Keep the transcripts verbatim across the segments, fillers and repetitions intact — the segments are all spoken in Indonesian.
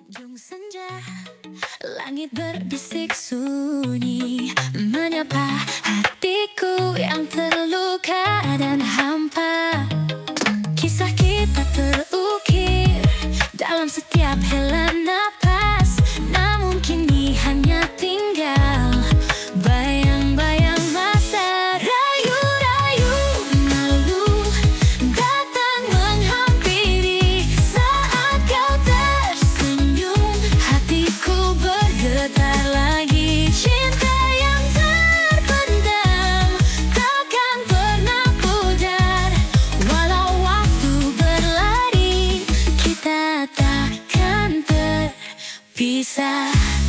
Ujung senja, langit berbisik sunyi, menyapa hatiku yang terluka dan hampa. Kisah kita terukir dalam setiap hela napas, namun kini hanya tinggal bayang-bayang masa. Rayu-rayu malu datang menghampiri saat kau tersenyum, hatiku bergetar lagi. Cinta yang terpendam takkan pernah pudar, walau waktu berlari kita takkan terpisah.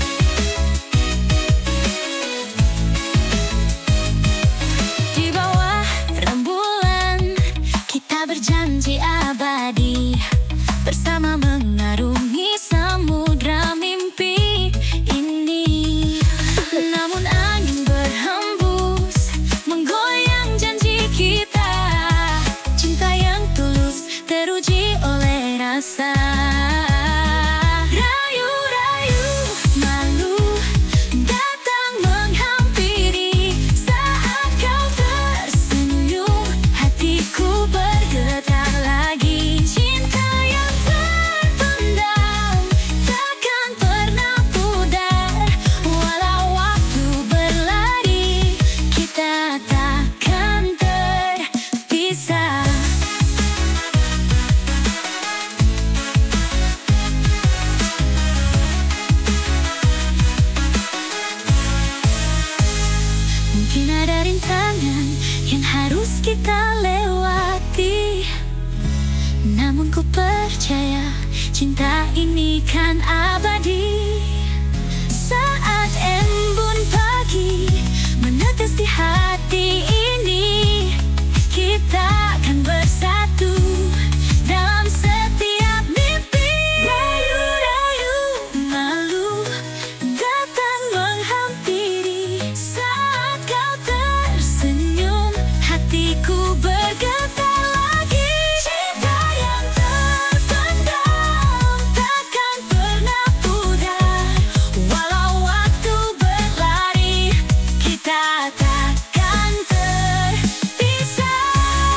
Di bawah rembulan kita berjanji abadi, bersama mengarungi samudra mimpi ini. Namun angin berhembus menggoyang janji kita, cinta yang tulus teruji oleh rasa. Rayu-rayu malu datang menghampiri saat kau tersenyum, hatiku bergetar lagi. Cinta yang terpendam takkan pernah pudar, walau waktu berlari kita takkan terpisah. Mungkin ada rintangan yang harus kita lewati, namun ku percaya cinta ini kan abadi. Saat embun pagi menetes di hati ini, kita akan bersatu dalam setiap mimpi. Rayu-rayu malu datang menghampiri saat kau tersenyum, hatiku bergetar lagi. Cinta yang terpendam takkan pernah pudar, walau waktu berlari kita takkan terpisah.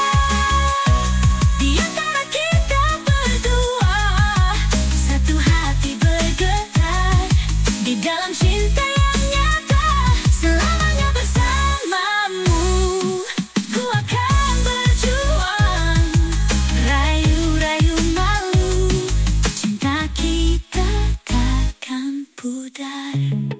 Di antara kita berdua, satu hati bergetar di dalam cinta yang nyata. Selamanya bersamamu ku akan berjuang. Rayu-rayu malu, cinta kita takkan pudar.